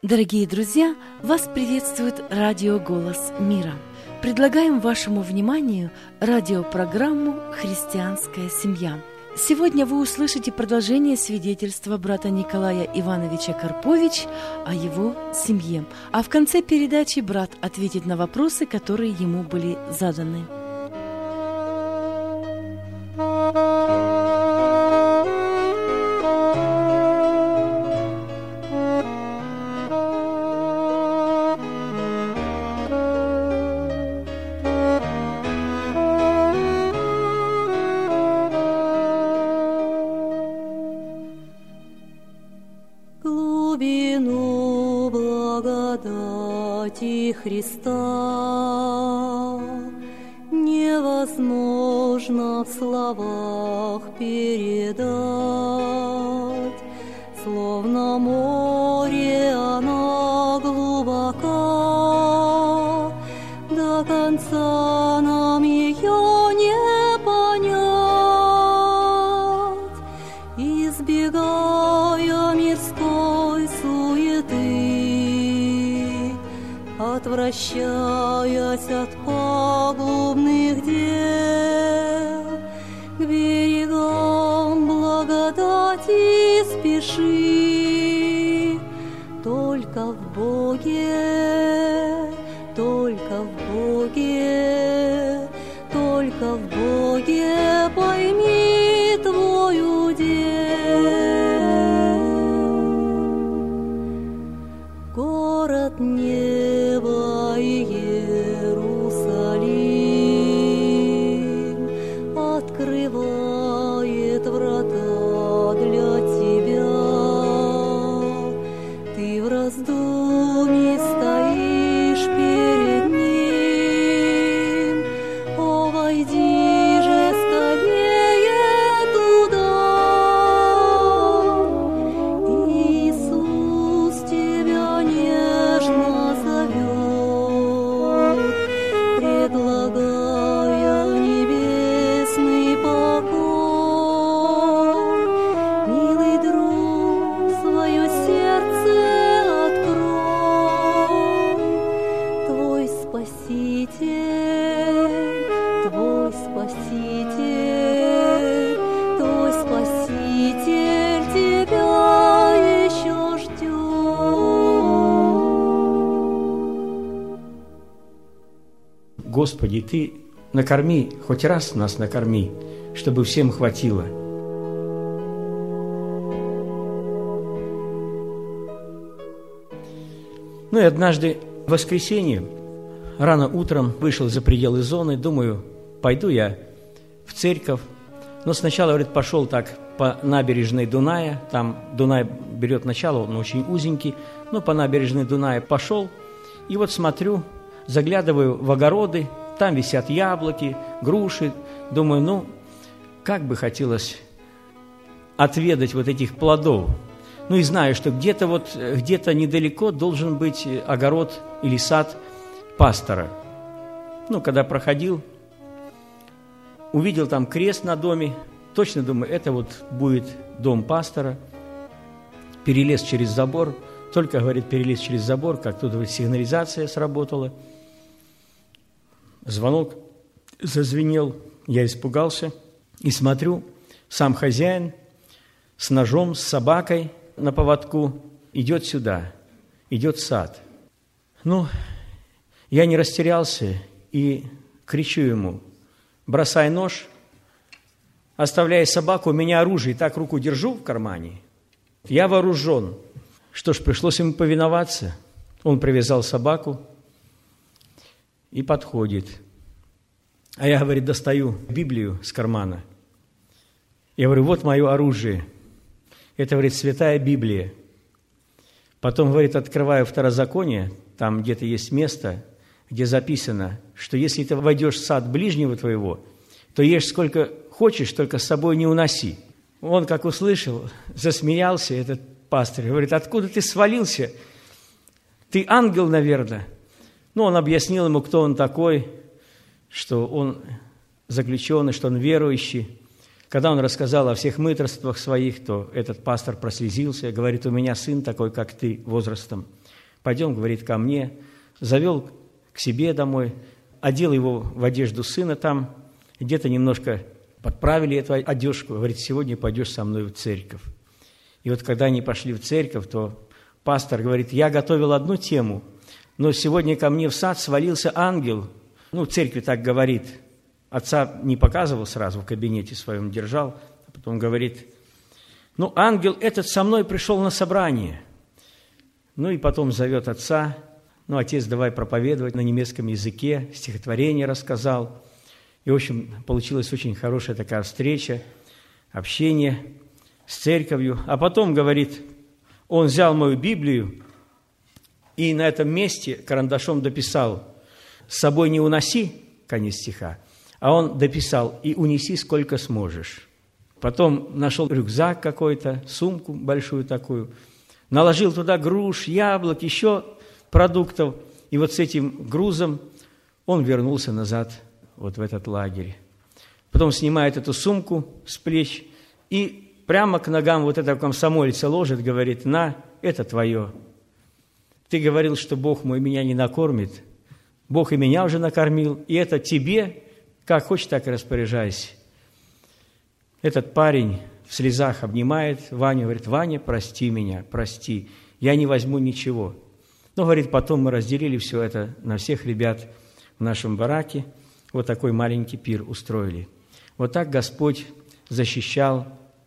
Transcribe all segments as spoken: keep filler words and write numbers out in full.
Дорогие друзья, вас приветствует радио «Голос мира». Предлагаем вашему вниманию радиопрограмму «Христианская семья». Сегодня вы услышите продолжение свидетельства брата Николая Ивановича Карпович о его семье. А в конце передачи брат ответит на вопросы, которые ему были заданы. Христа невозможно в словах передать, словно море она глубока, до конца нам ее не понять, избегая мирской суеты, отвращаясь от пагубных дел, к берегам благодати спеши. Только в Боге, только в Боге, только в Боге пойми твой удел. Город неба и Иерусалим открывает врата для тебя. Ты в раздумье стоишь перед ним. О, войди же скорее туда. Иисус тебя нежно зовет, предлагая небесный покой. Милый друг, свое сердце открой. Твой Спаситель, твой Спаситель, твой Спаситель тебя еще ждет. Господи, Ты накорми, хоть раз нас накорми, чтобы всем хватило. Ну и однажды в воскресенье, рано утром, вышел за пределы зоны, думаю, пойду я в церковь. Но сначала, говорит, пошел так по набережной Дуная, там Дунай берет начало, он очень узенький, но по набережной Дуная пошел, и вот смотрю, заглядываю в огороды, там висят яблоки, груши, думаю, ну, как бы хотелось отведать вот этих плодов. Ну и знаю, что где-то вот, где-то недалеко должен быть огород или сад пастора. Ну, когда проходил, увидел там крест на доме, точно думаю, это вот будет дом пастора. Перелез через забор, только, говорит, перелез через забор, как тут говорит, сигнализация сработала. Звонок зазвенел, я испугался и смотрю, сам хозяин с ножом, с собакой на поводку идет сюда, идет в сад. Ну, я не растерялся и кричу ему, бросай нож, оставляй собаку, у меня оружие, так руку держу в кармане, я вооружен. Что ж, пришлось ему повиноваться. Он привязал собаку и подходит. А я, говорит, достаю Библию с кармана. Я говорю, вот мое оружие. Это, говорит, Святая Библия. Потом, говорит, открываю Второзаконие, там где-то есть место, где записано, что если ты войдешь в сад ближнего твоего, то ешь сколько хочешь, только с собой не уноси. Он, как услышал, засмеялся, этот пастырь, говорит, откуда ты свалился? Ты ангел, наверное. Ну, он объяснил ему, кто он такой, что он заключенный, что он верующий. Когда он рассказал о всех мытарствах своих, то этот пастор прослезился, говорит, у меня сын такой, как ты, возрастом. Пойдем, говорит, ко мне. Завел к себе домой, одел его в одежду сына там, где-то немножко подправили эту одежку. Говорит, сегодня пойдешь со мной в церковь. И вот когда они пошли в церковь, то пастор говорит, я готовил одну тему, но сегодня ко мне в сад свалился ангел. Ну, в церкви так говорит. Отца не показывал сразу, в кабинете своем держал, а потом говорит, ну, ангел этот со мной пришел на собрание. Ну, и потом зовет отца, ну, отец, давай проповедовать на немецком языке, стихотворение рассказал. И, в общем, получилась очень хорошая такая встреча, общение с церковью. А потом, говорит, он взял мою Библию и на этом месте карандашом дописал «С собой не уноси», конец стиха, а он дописал «И унеси сколько сможешь». Потом нашел рюкзак какой-то, сумку большую такую, наложил туда груш, яблок, еще продуктов. И вот с этим грузом он вернулся назад вот в этот лагерь. Потом снимает эту сумку с плеч и прямо к ногам вот этого комсомольца ложит, говорит, на, это твое. Ты говорил, что Бог мой меня не накормит. Бог и меня уже накормил, и это тебе, как хочешь, так и распоряжайся. Этот парень в слезах обнимает Ваню, говорит, Ваня, прости меня, прости, я не возьму ничего. Но, говорит, потом мы разделили все это на всех ребят в нашем бараке, вот такой маленький пир устроили. Вот так Господь защищал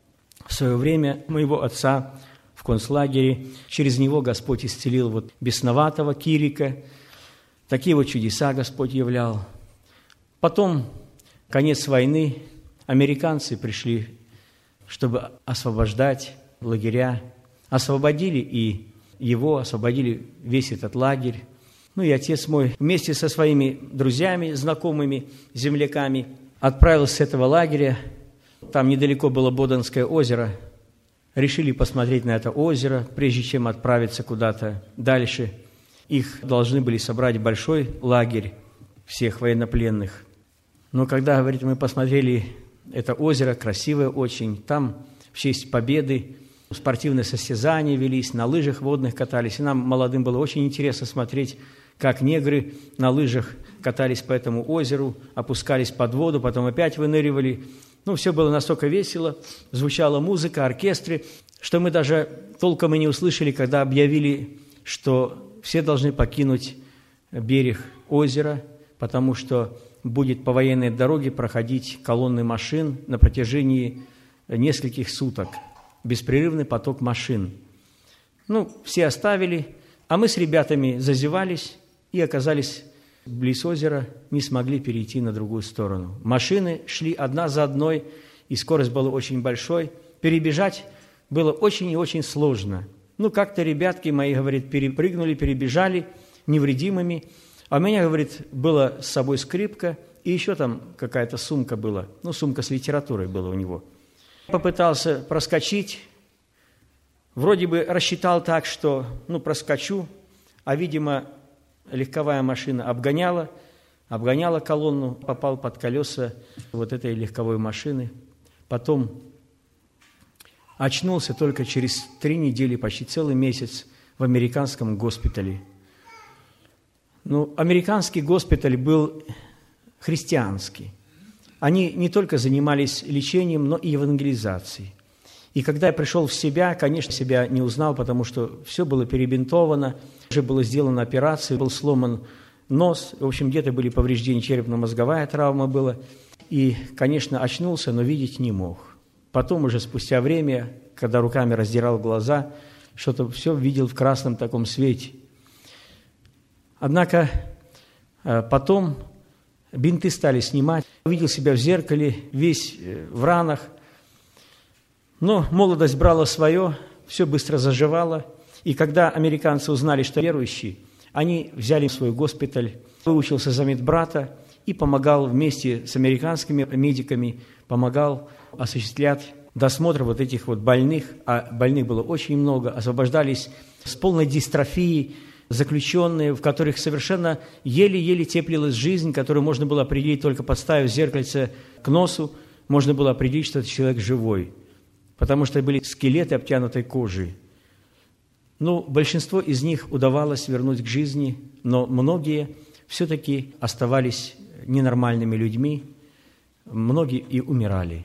в свое время моего отца в концлагере. Через него Господь исцелил вот бесноватого Кирика. Такие вот чудеса Господь являл. Потом, конец войны, американцы пришли, чтобы освобождать лагеря. Освободили и его, освободили весь этот лагерь. Ну и отец мой вместе со своими друзьями, знакомыми, земляками отправился с этого лагеря. Там недалеко было Боденское озеро. Решили посмотреть на это озеро, прежде чем отправиться куда-то дальше. Их должны были собрать большой лагерь всех военнопленных. Но когда, говорит, мы посмотрели это озеро, красивое очень, там в честь победы спортивные состязания велись, на лыжах водных катались. И нам, молодым, было очень интересно смотреть, как негры на лыжах катались по этому озеру, опускались под воду, потом опять выныривали. Ну, все было настолько весело, звучала музыка, оркестры, что мы даже толком и не услышали, когда объявили, что все должны покинуть берег озера, потому что будет по военной дороге проходить колонны машин на протяжении нескольких суток. Беспрерывный поток машин. Ну, все оставили, а мы с ребятами зазевались и оказались близ озера, не смогли перейти на другую сторону. Машины шли одна за одной, и скорость была очень большой. Перебежать было очень и очень сложно. Ну, как-то ребятки мои, говорит, перепрыгнули, перебежали невредимыми. А у меня, говорит, была с собой скрипка, и еще там какая-то сумка была. Ну, сумка с литературой была у него. Попытался проскочить, вроде бы рассчитал так, что, ну, проскочу, а, видимо, легковая машина обгоняла, обгоняла колонну, попал под колеса вот этой легковой машины. Потом очнулся только через три недели, почти целый месяц в американском госпитале. Ну, американский госпиталь был христианский. Они не только занимались лечением, но и евангелизацией. И когда я пришел в себя, конечно, себя не узнал, потому что все было перебинтовано, уже была сделана операция, был сломан нос, в общем, где-то были повреждения, черепно-мозговая травма была. И, конечно, очнулся, но видеть не мог. Потом уже спустя время, когда руками раздирал глаза, что-то все видел в красном таком свете. Однако потом бинты стали снимать, увидел себя в зеркале, весь в ранах. Но молодость брала свое, все быстро заживало. И когда американцы узнали, что верующие, они взяли в свой госпиталь, выучился за медбрата и помогал вместе с американскими медиками, помогал осуществлять досмотр вот этих вот больных, а больных было очень много, освобождались с полной дистрофией, заключенные, в которых совершенно еле-еле теплилась жизнь, которую можно было определить, только подставив зеркальце к носу, можно было определить, что это человек живой, потому что были скелеты, обтянутой кожей. Ну, большинство из них удавалось вернуть к жизни, но многие все-таки оставались ненормальными людьми, многие и умирали.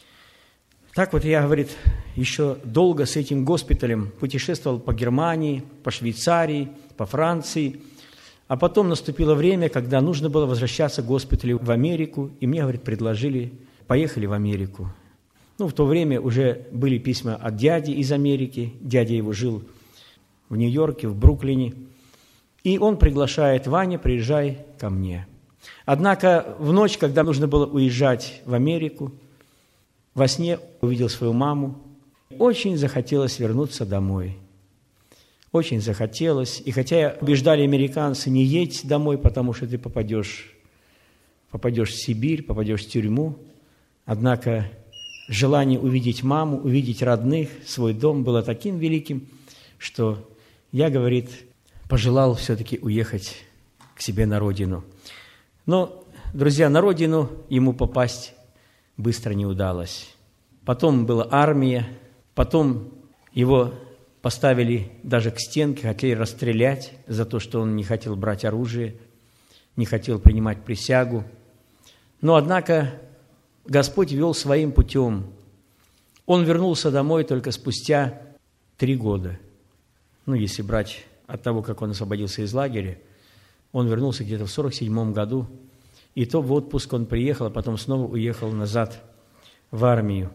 Так вот я, говорит, еще долго с этим госпиталем путешествовал по Германии, по Швейцарии, по Франции, а потом наступило время, когда нужно было возвращаться к госпиталю в Америку, и мне, говорит, предложили, поехали в Америку. Ну, в то время уже были письма от дяди из Америки, дядя его жил в Нью-Йорке, в Бруклине, и он приглашает: Ваня, приезжай ко мне. Однако в ночь, когда нужно было уезжать в Америку, во сне увидел свою маму. Очень захотелось вернуться домой. Очень захотелось. И хотя убеждали американцы: не едь домой, потому что ты попадешь, попадешь в Сибирь, попадешь в тюрьму. Однако желание увидеть маму, увидеть родных, свой дом было таким великим, что я, говорит, пожелал все-таки уехать к себе на родину. Но, друзья, на родину ему попасть быстро не удалось. Потом была армия, потом его поставили даже к стенке, хотели расстрелять за то, что он не хотел брать оружие, не хотел принимать присягу. Но, однако, Господь вел своим путем. Он вернулся домой только спустя три года. Ну, если брать от того, как он освободился из лагеря, он вернулся где-то в сорок седьмом году, и то в отпуск он приехал, а потом снова уехал назад в армию.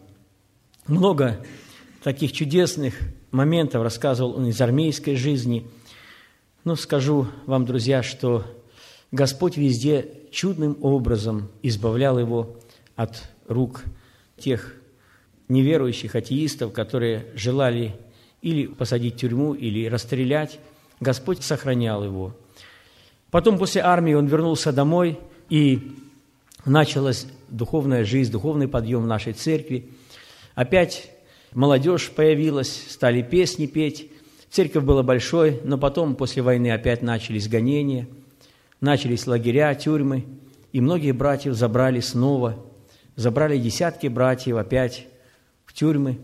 Много таких чудесных моментов рассказывал он из армейской жизни. Но скажу вам, друзья, что Господь везде чудным образом избавлял его от рук тех неверующих атеистов, которые желали или посадить в тюрьму, или расстрелять. Господь сохранял его. Потом, после армии, он вернулся домой, и началась духовная жизнь, духовный подъем в нашей церкви. Опять молодежь появилась, стали песни петь. Церковь была большой, но потом, после войны, опять начались гонения, начались лагеря, тюрьмы, и многие братьев забрали снова, забрали десятки братьев опять в тюрьмы.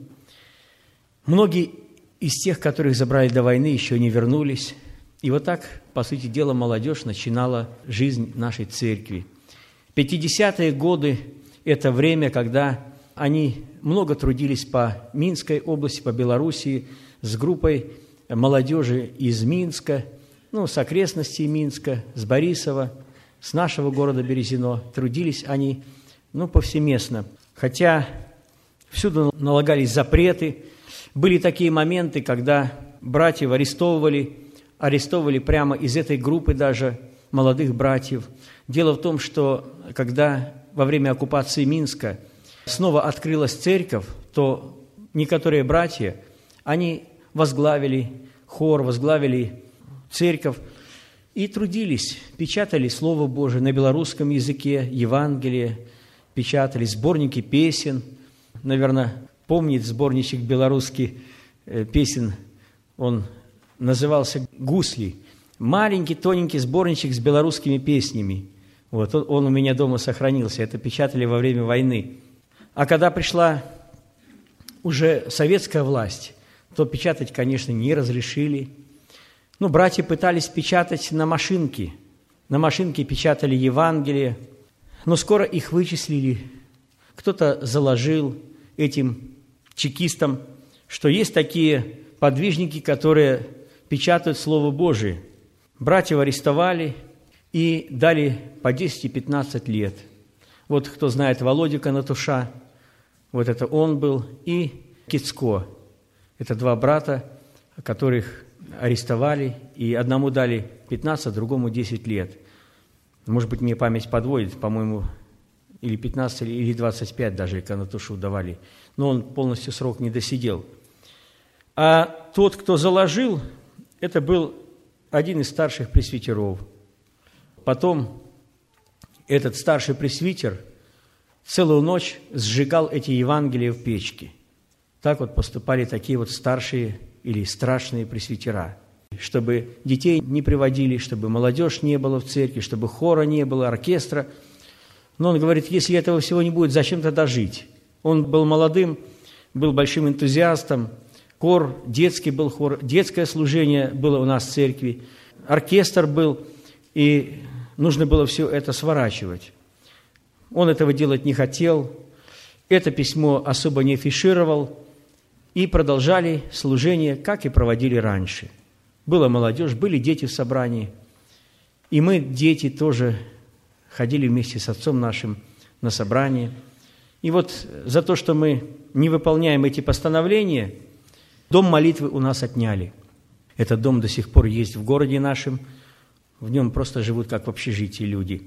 Многие из тех, которых забрали до войны, еще не вернулись. И вот так, по сути дела, молодежь начинала жизнь нашей церкви. пятидесятые годы – это время, когда они много трудились по Минской области, по Белоруссии, с группой молодежи из Минска, ну, с окрестностей Минска, с Борисова, с нашего города Березино. Трудились они, ну, повсеместно. Хотя всюду налагались запреты. Были такие моменты, когда братьев арестовывали, арестовывали прямо из этой группы даже молодых братьев. Дело в том, что когда во время оккупации Минска снова открылась церковь, то некоторые братья, они возглавили хор, возглавили церковь и трудились, печатали Слово Божие на белорусском языке, Евангелие, печатали сборники песен. Наверное, помнит сборничек белорусский песен, он назывался «Гусли». Маленький, тоненький сборничек с белорусскими песнями. Вот, он, он у меня дома сохранился, это печатали во время войны. А когда пришла уже советская власть, то печатать, конечно, не разрешили. Ну, братья пытались печатать на машинке. На машинке печатали Евангелие, но скоро их вычислили. Кто-то заложил этим чекистам, что есть такие подвижники, которые печатают Слово Божие. Братьев арестовали и дали по десять-пятнадцать лет. Вот кто знает Володю Конотуша, вот это он был, и Кицко. Это два брата, которых арестовали, и одному дали пятнадцать, другому десять лет. Может быть, мне память подводит, по-моему, или пятнадцать, или двадцать пять даже Конотушу давали. Но он полностью срок не досидел. А тот, кто заложил, это был один из старших пресвитеров. Потом этот старший пресвитер целую ночь сжигал эти Евангелия в печке. Так вот поступали такие вот старшие или страшные пресвитера. Чтобы детей не приводили, чтобы молодежь не было в церкви, чтобы хора не было, оркестра. Но он говорит, если этого всего не будет, зачем тогда жить? Он был молодым, был большим энтузиастом, хор, детский был хор, детское служение было у нас в церкви, оркестр был, и нужно было все это сворачивать. Он этого делать не хотел, это письмо особо не афишировал, и продолжали служение, как и проводили раньше. Была молодежь, были дети в собрании, и мы, дети, тоже ходили вместе с отцом нашим на собрание. И вот за то, что мы не выполняем эти постановления, дом молитвы у нас отняли. Этот дом до сих пор есть в городе нашем, в нем просто живут как в общежитии люди.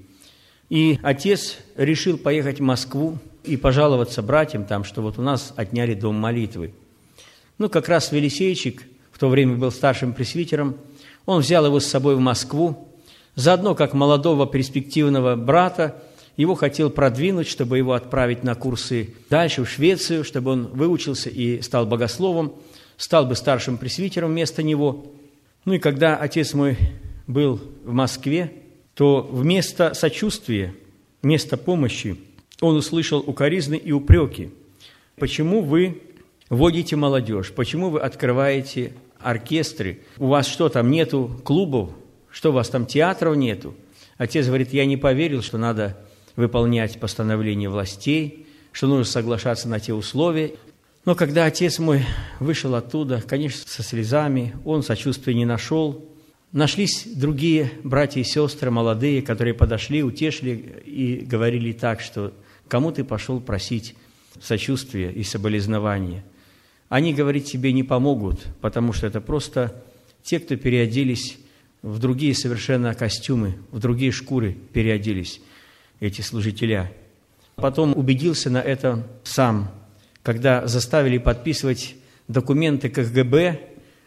И отец решил поехать в Москву и пожаловаться братьям там, что вот у нас отняли дом молитвы. Ну, как раз Велисейчик, в то время был старшим пресвитером, он взял его с собой в Москву, заодно как молодого перспективного брата, его хотел продвинуть, чтобы его отправить на курсы дальше, в Швецию, чтобы он выучился и стал богословом, стал бы старшим пресвитером вместо него. Ну и когда отец мой был в Москве, то вместо сочувствия, вместо помощи он услышал укоризны и упреки. Почему вы водите молодежь? Почему вы открываете оркестры? У вас что, там нету клубов? Что, у вас там театров нету? Отец говорит, я не поверил, что надо выполнять постановления властей, что нужно соглашаться на те условия. Но когда отец мой вышел оттуда, конечно, со слезами, он сочувствия не нашел. Нашлись другие братья и сестры, молодые, которые подошли, утешили и говорили так, что кому ты пошел просить сочувствия и соболезнования? Они, говорит, тебе не помогут, потому что это просто те, кто переоделись в другие совершенно костюмы, в другие шкуры переоделись, эти служителя. Потом убедился на этом сам, когда заставили подписывать документы ка гэ бэ,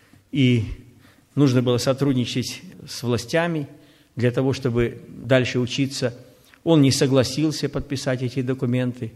и нужно было сотрудничать с властями для того, чтобы дальше учиться. Он не согласился подписать эти документы,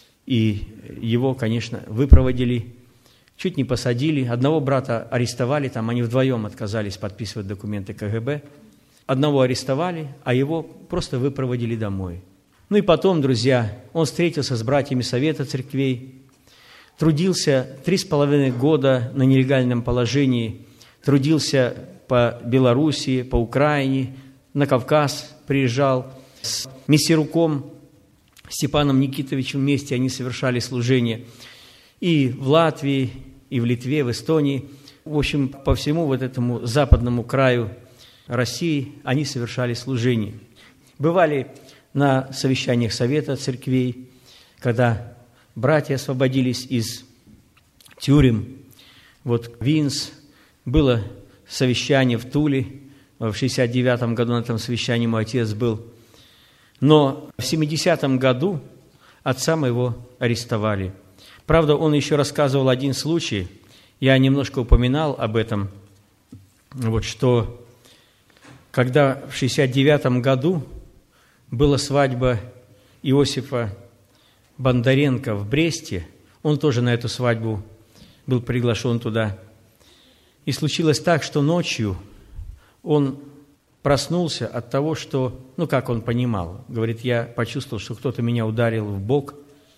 и его, конечно, выпроводили, чуть не посадили. Одного брата арестовали, там они вдвоем отказались подписывать документы ка гэ бэ. Одного арестовали, а его просто выпроводили домой. Ну и потом, друзья, он встретился с братьями Совета церквей, трудился три с половиной года на нелегальном положении, трудился по Белоруссии, по Украине, на Кавказ приезжал. С Мессеруком Степаном Никитовичем вместе они совершали служение и в Латвии, и в Литве, в Эстонии. В общем, по всему вот этому западному краю России они совершали служение. Бывали на совещаниях Совета церквей, когда братья освободились из тюрем. Вот Винс, было совещание в Туле, в шестьдесят девятом году на этом совещании мой отец был. Но в семидесятом году отца моего арестовали. Правда, он еще рассказывал один случай, я немножко упоминал об этом, вот что когда в шестьдесят девятом году была свадьба Иосифа Бондаренко в Бресте, он тоже на эту свадьбу был приглашен туда. И случилось так, что ночью он проснулся от того, что, ну, как он понимал, говорит, я почувствовал, что кто-то меня ударил в бок,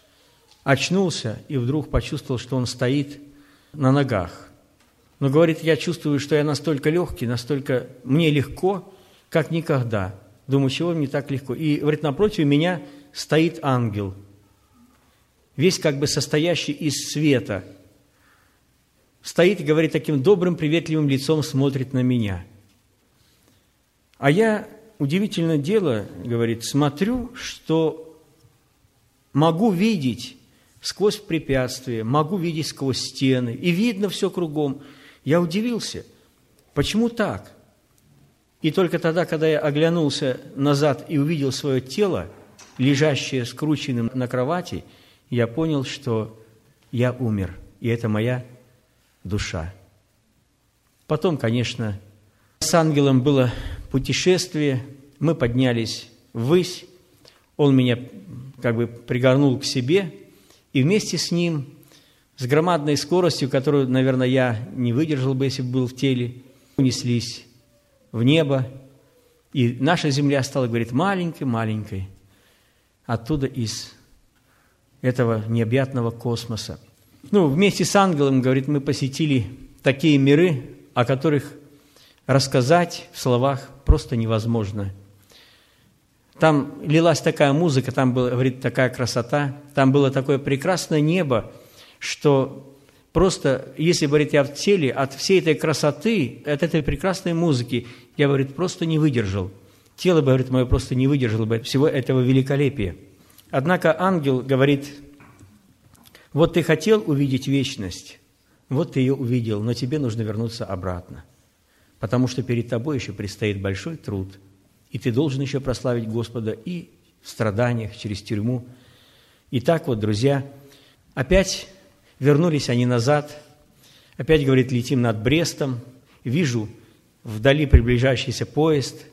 очнулся и вдруг почувствовал, что он стоит на ногах. Но, говорит, я чувствую, что я настолько легкий, настолько мне легко, как никогда. Думаю, чего мне так легко? И, говорит, напротив меня стоит ангел, весь как бы состоящий из света. Стоит и, говорит, таким добрым, приветливым лицом смотрит на меня. А я, удивительное дело, говорит, смотрю, что могу видеть сквозь препятствия, могу видеть сквозь стены, и видно все кругом. Я удивился, почему так? И только тогда, когда я оглянулся назад и увидел свое тело, лежащее скрученным на кровати, я понял, что я умер, и это моя душа. Потом, конечно, с ангелом было путешествие, мы поднялись ввысь, он меня как бы пригорнул к себе, и вместе с ним, с громадной скоростью, которую, наверное, я не выдержал бы, если бы был в теле, унеслись в небо, и наша земля стала, говорит, маленькой-маленькой, оттуда из этого необъятного космоса. Ну, вместе с ангелом, говорит, мы посетили такие миры, о которых рассказать в словах просто невозможно. Там лилась такая музыка, там была, говорит, такая красота, там было такое прекрасное небо, что просто, если, говорит, я в теле, от всей этой красоты, от этой прекрасной музыки, я, говорит, просто не выдержал. Тело, говорит, мое просто не выдержало бы всего этого великолепия. Однако ангел говорит, вот ты хотел увидеть вечность, вот ты ее увидел, но тебе нужно вернуться обратно, потому что перед тобой еще предстоит большой труд, и ты должен еще прославить Господа и в страданиях, через тюрьму. И так вот, друзья, опять вернулись они назад, опять, говорит, летим над Брестом, вижу вдали приближающийся поезд,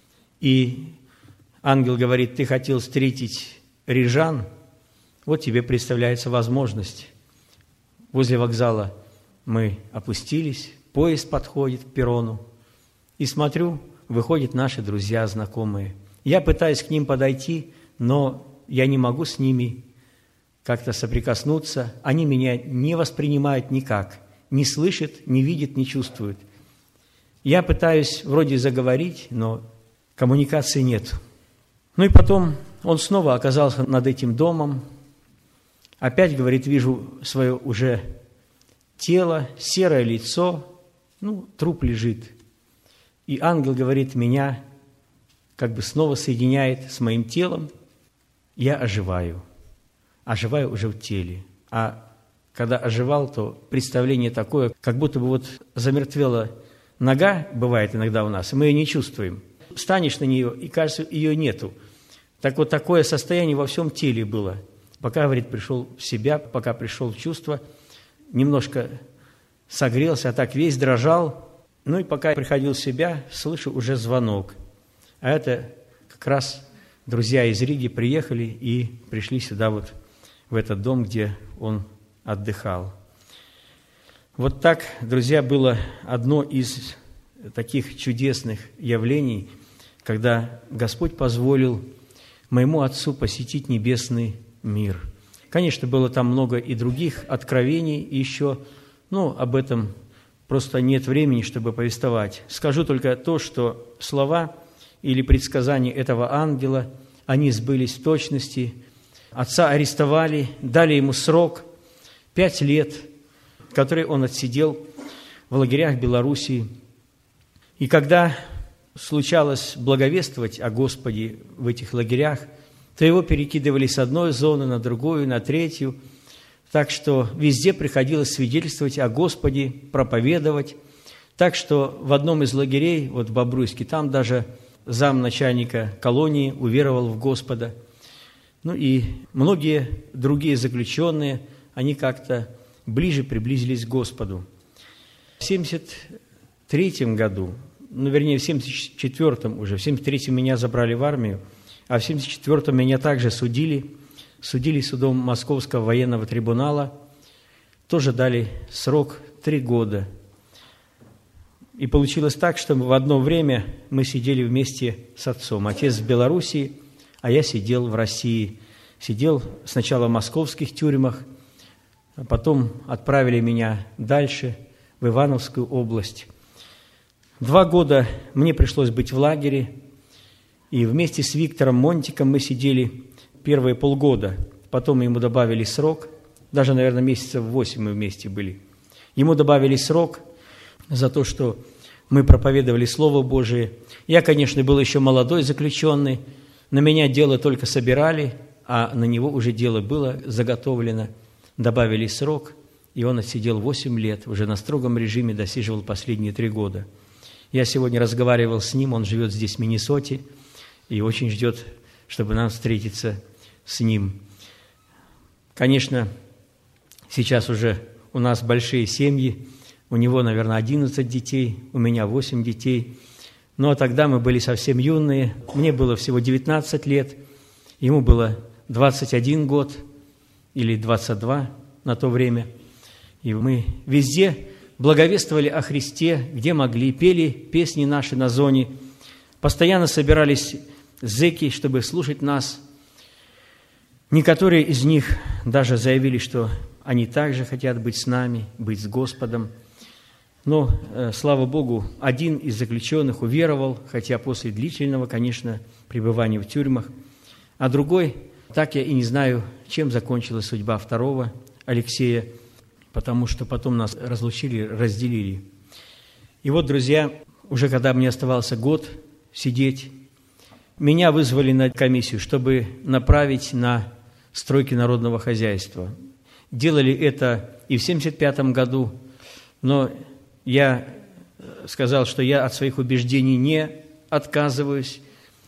и ангел говорит, ты хотел встретить рижан, вот тебе представляется возможность. Возле вокзала мы опустились, поезд подходит к перрону, и смотрю, выходят наши друзья, знакомые. Я пытаюсь к ним подойти, но я не могу с ними как-то соприкоснуться. Они меня не воспринимают никак, не слышат, не видят, не чувствуют. Я пытаюсь вроде заговорить, но коммуникации нет. Ну и потом он снова оказался над этим домом. Опять, говорит, вижу свое уже тело, серое лицо, ну, труп лежит. И ангел, говорит, меня как бы снова соединяет с моим телом. Я оживаю. Оживаю уже в теле. А когда оживал, то представление такое, как будто бы вот замертвела нога, бывает иногда у нас, и мы ее не чувствуем. Встанешь на нее, и кажется, ее нету. Так вот, такое состояние во всем теле было. Пока, говорит, пришел в себя, пока пришел в чувство, немножко согрелся, а так весь дрожал. Ну и пока я приходил в себя, слышу уже звонок. А это как раз друзья из Риги приехали и пришли сюда вот, в этот дом, где он отдыхал. Вот так, друзья, было одно из таких чудесных явлений, когда Господь позволил моему отцу посетить небесный мир. Конечно, было там много и других откровений еще, но об этом просто нет времени, чтобы повествовать. Скажу только то, что слова или предсказания этого ангела, они сбылись в точности. Отца арестовали, дали ему срок, пять лет, который он отсидел в лагерях Белоруссии. И когда случалось благовествовать о Господе в этих лагерях, то его перекидывали с одной зоны на другую, на третью, так что везде приходилось свидетельствовать о Господе, проповедовать. Так что в одном из лагерей, вот в Бобруйске, там даже замначальника колонии уверовал в Господа. Ну и многие другие заключенные, они как-то ближе приблизились к Господу. В семьдесят третьем году, ну, вернее, в семьдесят четвёртом уже, в семьдесят третьем меня забрали в армию, а в семьдесят четвёртом меня также судили, судили судом Московского военного трибунала, тоже дали срок три года. И получилось так, что в одно время мы сидели вместе с отцом. Отец в Белоруссии, а я сидел в России. Сидел сначала в московских тюрьмах, а потом отправили меня дальше, в Ивановскую область. Два года мне пришлось быть в лагере, и вместе с Виктором Монтиком мы сидели первые полгода. Потом ему добавили срок, даже, наверное, месяцев восемь мы вместе были. Ему добавили срок за то, что мы проповедовали Слово Божие. Я, конечно, был еще молодой заключенный, на меня дело только собирали, а на него уже дело было заготовлено. Добавили срок, и он отсидел восемь лет, уже на строгом режиме досиживал последние три года. Я сегодня разговаривал с ним, он живет здесь, в Миннесоте, и очень ждет, чтобы нам встретиться с ним. Конечно, сейчас уже у нас большие семьи, у него, наверное, одиннадцать детей, у меня восемь детей. Ну, а тогда мы были совсем юные, мне было всего девятнадцать лет, ему было двадцать один год или двадцать два на то время. И мы везде благовествовали о Христе, где могли, пели песни наши на зоне. Постоянно собирались зэки, чтобы слушать нас. Некоторые из них даже заявили, что они также хотят быть с нами, быть с Господом. Но, э, слава Богу, один из заключенных уверовал, хотя после длительного, конечно, пребывания в тюрьмах, а другой, так я и не знаю, чем закончилась судьба второго, Алексея, потому что потом нас разлучили, разделили. И вот, друзья, уже когда мне оставался год сидеть, меня вызвали на комиссию, чтобы направить на стройки народного хозяйства. Делали это и в семьдесят пятом году, но я сказал, что я от своих убеждений не отказываюсь.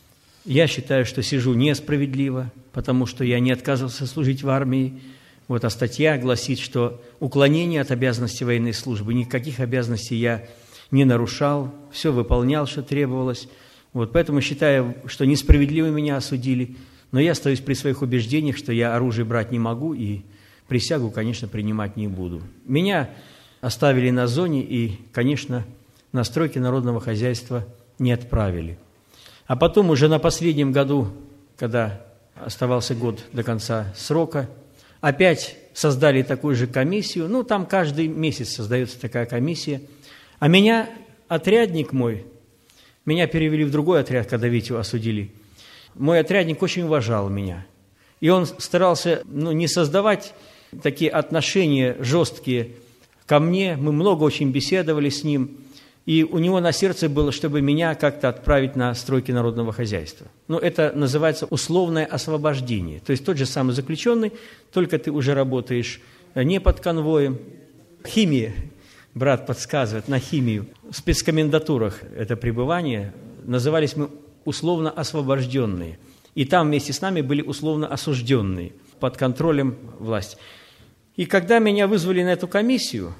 Я считаю, что сижу несправедливо, потому что я не отказывался служить в армии. Вот, а статья гласит, что уклонение от обязанностей военной службы, никаких обязанностей я не нарушал, все выполнял, что требовалось. Вот, поэтому считаю, что несправедливо меня осудили, но я остаюсь при своих убеждениях, что я оружие брать не могу и присягу, конечно, принимать не буду. Меня оставили на зоне и, конечно, на стройки народного хозяйства не отправили. А потом уже на последнем году, когда оставался год до конца срока, опять создали такую же комиссию. Ну, там каждый месяц создается такая комиссия. А меня, отрядник мой, меня перевели в другой отряд, когда Витю осудили. Мой отрядник очень уважал меня. И он старался, ну, не создавать такие отношения жесткие ко мне. Мы много очень беседовали с ним. И у него на сердце было, чтобы меня как-то отправить на стройки народного хозяйства. Ну, это называется условное освобождение. То есть тот же самый заключенный, только ты уже работаешь не под конвоем. Химия, брат подсказывает, на химию. В спецкомендатурах это пребывание назывались мы условно освобожденные. И там вместе с нами были условно осужденные под контролем власти. И когда меня вызвали на эту комиссию,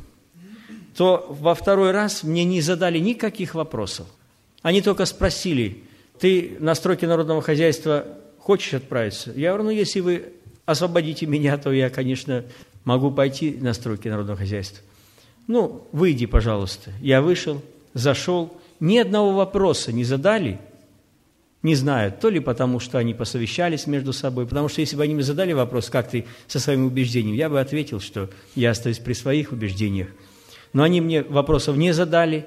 то во второй раз мне не задали никаких вопросов. Они только спросили: ты на стройки народного хозяйства хочешь отправиться? Я говорю: ну, если вы освободите меня, то я, конечно, могу пойти на стройки народного хозяйства. Ну, выйди, пожалуйста. Я вышел, зашел, ни одного вопроса не задали. Не знаю, то ли потому, что они посовещались между собой, потому что если бы они мне задали вопрос, как ты со своим убеждением, я бы ответил, что я остаюсь при своих убеждениях. Но они мне вопросов не задали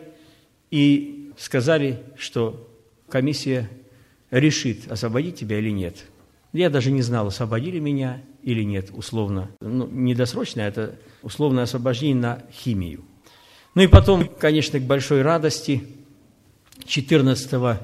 и сказали, что комиссия решит, освободить тебя или нет. Я даже не знал, освободили меня или нет, условно. Ну, не досрочное, это условное освобождение на химию. Ну и потом, конечно, к большой радости, четырнадцатого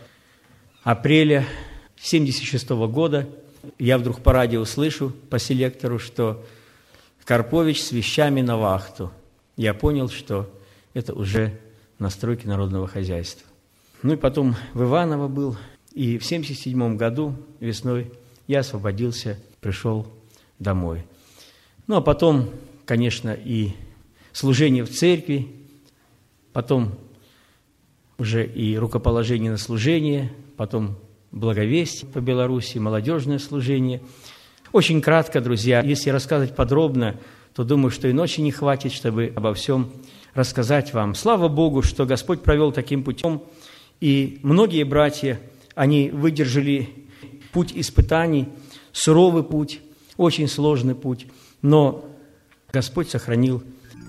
апреля семьдесят шестого года я вдруг по радио слышу, по селектору, что Карпович с вещами на вахту. Я понял, что это уже на стройке народного хозяйства. Ну и потом в Иваново был, и в семьдесят седьмом году весной я освободился, пришел домой. Ну а потом, конечно, и служение в церкви, потом уже и рукоположение на служение, потом благовестие по Беларуси, молодежное служение. Очень кратко, друзья, если рассказывать подробно, то думаю, что и ночи не хватит, чтобы обо всем рассказать вам. Слава Богу, что Господь провел таким путем, и многие братья, они выдержали путь испытаний, суровый путь, очень сложный путь, но Господь сохранил.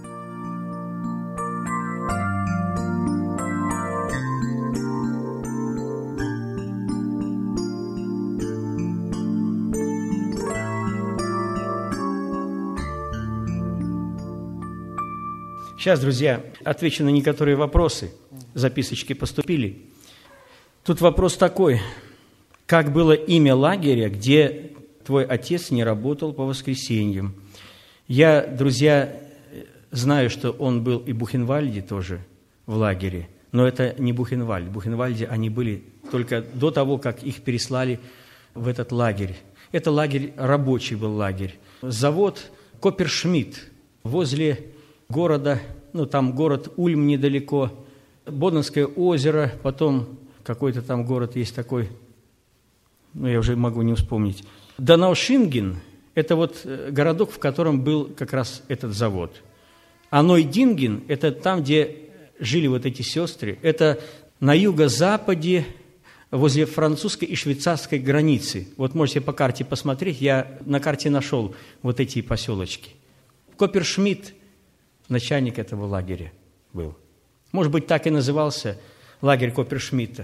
Сейчас, друзья, отвечу на некоторые вопросы. Записочки поступили. Тут вопрос такой: как было имя лагеря, где твой отец не работал по воскресеньям? Я, друзья, знаю, что он был и в Бухенвальде тоже в лагере, но это не Бухенвальд. В Бухенвальде они были только до того, как их переслали в этот лагерь. Это лагерь, рабочий был лагерь. Завод Коппершмидт возле города, ну, там город Ульм недалеко, Боденское озеро, потом какой-то там город есть такой, ну, я уже могу не вспомнить. Донаушинген – это вот городок, в котором был как раз этот завод. А Нойдинген – это там, где жили вот эти сестры. Это на юго-западе, возле французской и швейцарской границы. Вот можете по карте посмотреть, я на карте нашел вот эти поселочки. Коппершмидт, начальник этого лагеря был. Может быть, так и назывался лагерь Коппершмидта.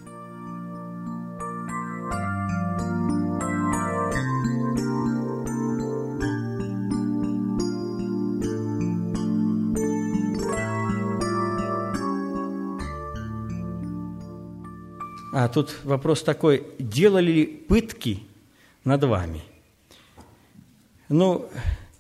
А тут вопрос такой, делали ли пытки над вами? Ну,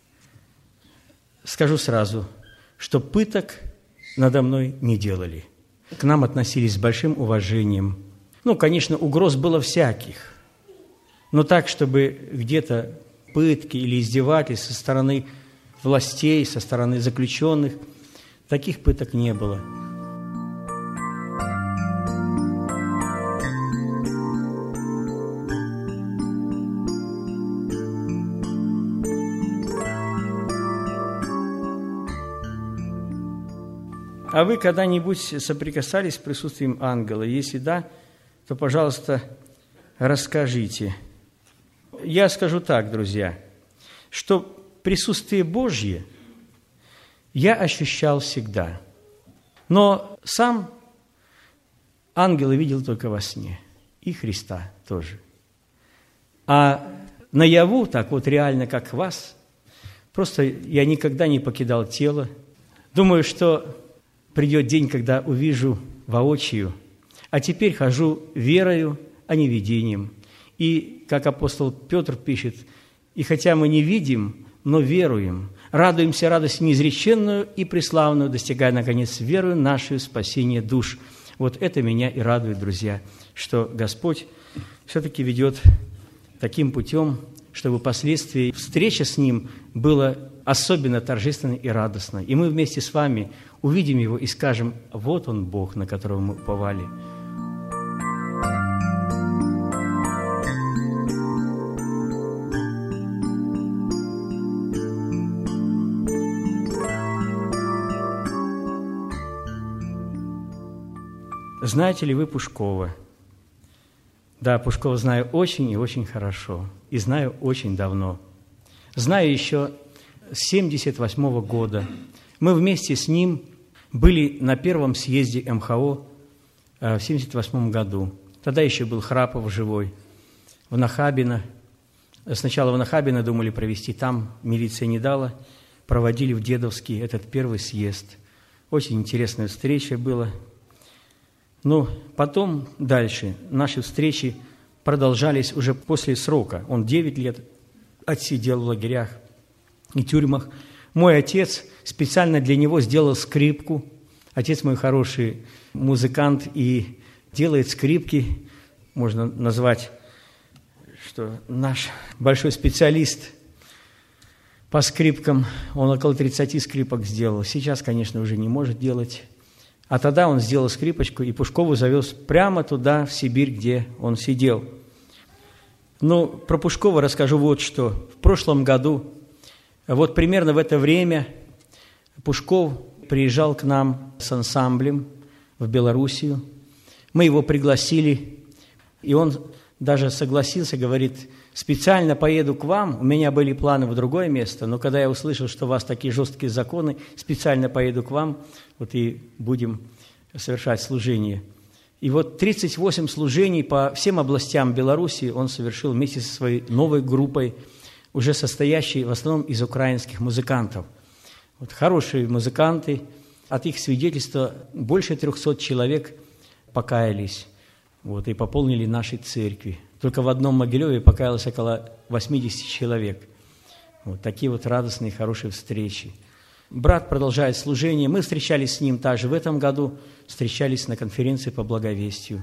скажу сразу, что пыток надо мной не делали. К нам относились с большим уважением. Ну, конечно, угроз было всяких, но так, чтобы где-то пытки или издевательства со стороны властей, со стороны заключенных, таких пыток не было. А вы когда-нибудь соприкасались с присутствием ангела? Если да, то, пожалуйста, расскажите. Я скажу так, друзья, что присутствие Божье я ощущал всегда, но сам ангела видел только во сне, и Христа тоже. А наяву, так вот реально, как вас, просто я никогда не покидал тело. Думаю, что придет день, когда увижу воочию, а теперь хожу верою, а не видением. И, как апостол Петр пишет, «И хотя мы не видим, но веруем, радуемся радостью неизреченную и преславную, достигая, наконец, верою нашу спасение душ». Вот это меня и радует, друзья, что Господь все-таки ведет таким путем, чтобы впоследствии встреча с Ним была особенно торжественной и радостной. И мы вместе с вами увидим Его и скажем, вот Он Бог, на которого мы уповали. Знаете ли вы Пушкова? Да, Пушкова знаю очень и очень хорошо, и знаю очень давно. Знаю еще с семьдесят восьмого года. Мы вместе с ним были на первом съезде эм ха о в семьдесят восьмом году. Тогда еще был Храпов живой, в Нахабино. Сначала в Нахабино думали провести, там милиция не дала. Проводили в Дедовский этот первый съезд. Очень интересная встреча была. Но потом дальше наши встречи продолжались уже после срока. Он девять лет отсидел в лагерях и тюрьмах. Мой отец специально для него сделал скрипку. Отец мой хороший музыкант и делает скрипки. Можно назвать, что наш большой специалист по скрипкам. Он около тридцати скрипок сделал. Сейчас, конечно, уже не может делать. А тогда он сделал скрипочку и Пушкову завез прямо туда, в Сибирь, где он сидел. Ну, про Пушкова расскажу вот что. В прошлом году, вот примерно в это время, Пушков приезжал к нам с ансамблем в Белоруссию. Мы его пригласили, и он даже согласился, говорит, специально поеду к вам, у меня были планы в другое место, но когда я услышал, что у вас такие жесткие законы, специально поеду к вам, вот и будем совершать служение. И вот тридцать восемь служений по всем областям Белоруссии он совершил вместе со своей новой группой, уже состоящей в основном из украинских музыкантов. Вот хорошие музыканты, от их свидетельства больше трехсот человек покаялись, вот, и пополнили наши церкви. Только в одном Могилеве покаялось около восьмидесяти человек. Вот такие вот радостные, хорошие встречи. Брат продолжает служение. Мы встречались с ним также в этом году, встречались на конференции по благовестию.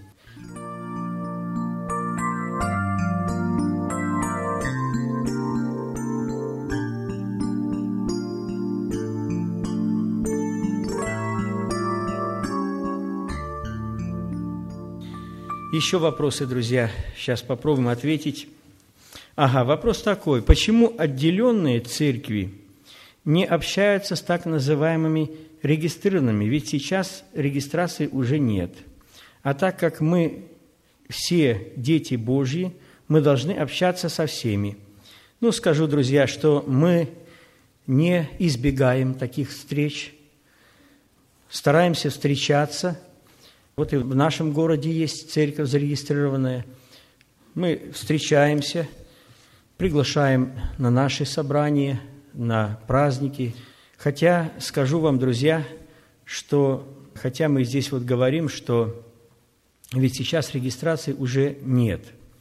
Еще вопросы, друзья, сейчас попробуем ответить. Ага, вопрос такой. Почему отделенные церкви не общаются с так называемыми регистрированными? Ведь сейчас регистрации уже нет. А так как мы все дети Божьи, мы должны общаться со всеми. Ну, скажу, друзья, что мы не избегаем таких встреч, стараемся встречаться. Вот и в нашем городе есть церковь зарегистрированная. Мы встречаемся, приглашаем на наши собрания, на праздники. Хотя, скажу вам, друзья, что, хотя мы здесь вот говорим, что ведь сейчас регистрации уже нет.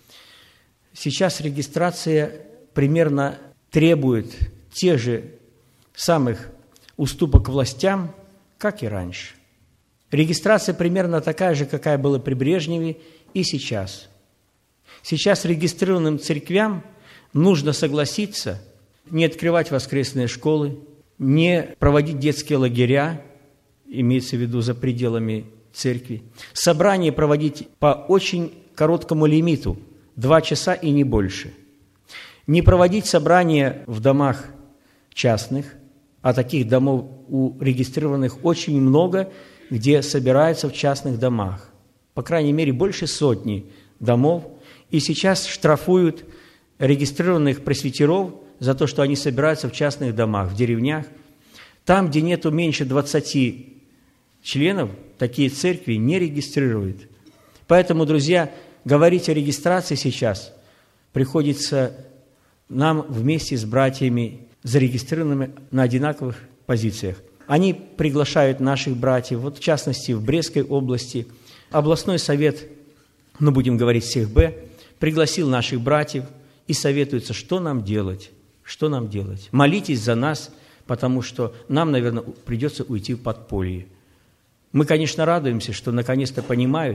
Сейчас регистрация примерно требует тех же самых уступок властям, как и раньше. Регистрация примерно такая же, какая была при Брежневе и сейчас. Сейчас регистрированным церквям нужно согласиться не открывать воскресные школы, не проводить детские лагеря, имеется в виду за пределами церкви, собрания проводить по очень короткому лимиту, два часа и не больше. Не проводить собрания в домах частных, а таких домов у регистрированных очень много, где собираются в частных домах. По крайней мере, больше сотни домов. И сейчас штрафуют регистрированных пресвитеров за то, что они собираются в частных домах, в деревнях. Там, где нету меньше двадцати членов, такие церкви не регистрируют. Поэтому, друзья, говорить о регистрации сейчас приходится нам вместе с братьями, зарегистрированными на одинаковых позициях. Они приглашают наших братьев, вот в частности в Брестской области, областной совет, ну будем говорить всех Б, пригласил наших братьев и советуется, что нам делать, что нам делать. Молитесь за нас, потому что нам, наверное, придется уйти в подполье. Мы, конечно, радуемся, что наконец-то понимают,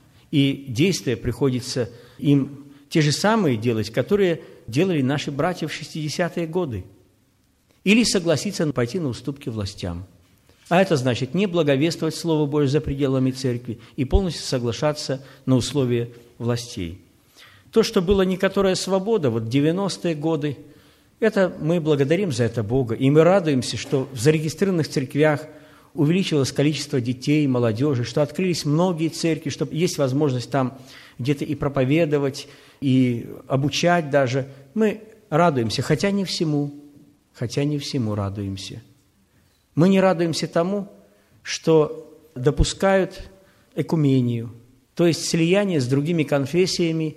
и действия приходится им те же самые делать, которые делали наши братья в шестидесятые годы. Или согласиться пойти на уступки властям. А это значит не благовествовать Слово Божие за пределами церкви и полностью соглашаться на условия властей. То, что было некоторая свобода, вот девяностые годы, это мы благодарим за это Бога, и мы радуемся, что в зарегистрированных церквях увеличилось количество детей, молодежи, что открылись многие церкви, что есть возможность там где-то и проповедовать, и обучать даже. Мы радуемся, хотя не всему, хотя не всему радуемся. Мы не радуемся тому, что допускают экумению, то есть слияние с другими конфессиями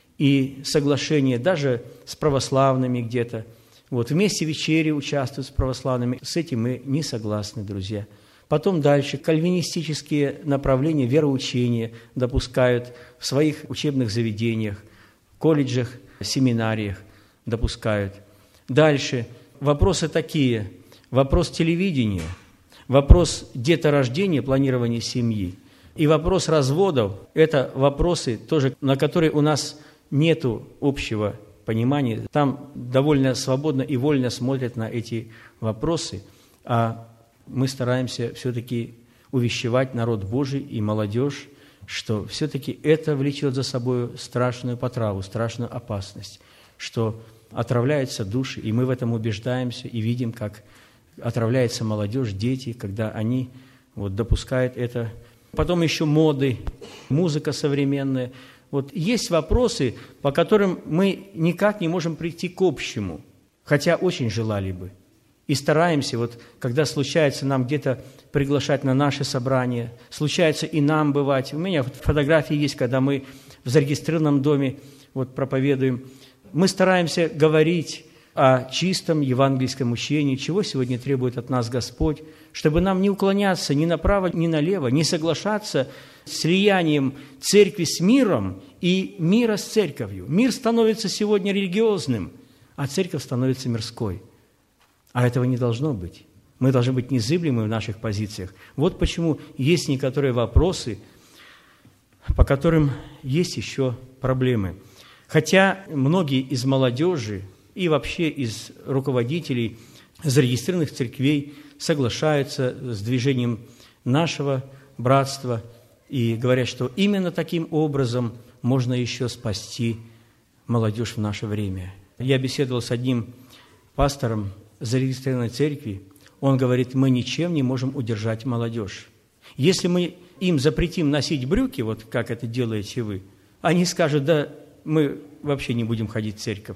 и соглашение даже с православными где-то. Вот, вместе в вечере участвуют с православными. С этим мы не согласны, друзья. Потом дальше кальвинистические направления вероучения допускают в своих учебных заведениях, колледжах, семинариях допускают. Дальше вопросы такие. Вопрос телевидения, вопрос деторождения, планирования семьи и вопрос разводов – это вопросы, тоже, на которые у нас нет общего понимания. Там довольно свободно и вольно смотрят на эти вопросы, а мы стараемся все-таки увещевать народ Божий и молодежь, что все-таки это влечет за собой страшную потраву, страшную опасность, что отравляются души, и мы в этом убеждаемся и видим, как отравляется молодежь, дети, когда они вот, допускают это. Потом еще моды, музыка современная. Вот есть вопросы, по которым мы никак не можем прийти к общему, хотя очень желали бы. И стараемся, вот, когда случается нам где-то приглашать на наши собрания, случается и нам бывать. У меня фотографии есть, когда мы в зарегистрированном доме вот, проповедуем. Мы стараемся говорить о чистом евангельском учении, чего сегодня требует от нас Господь, чтобы нам не уклоняться ни направо, ни налево, не соглашаться с слиянием церкви с миром и мира с церковью. Мир становится сегодня религиозным, а церковь становится мирской. А этого не должно быть. Мы должны быть незыблемы в наших позициях. Вот почему есть некоторые вопросы, по которым есть еще проблемы. Хотя многие из молодежи и вообще из руководителей зарегистрированных церквей соглашаются с движением нашего братства и говорят, что именно таким образом можно еще спасти молодежь в наше время. Я беседовал с одним пастором зарегистрированной церкви. Он говорит, мы ничем не можем удержать молодежь. Если мы им запретим носить брюки, вот как это делаете вы, они скажут, да, мы вообще не будем ходить в церковь.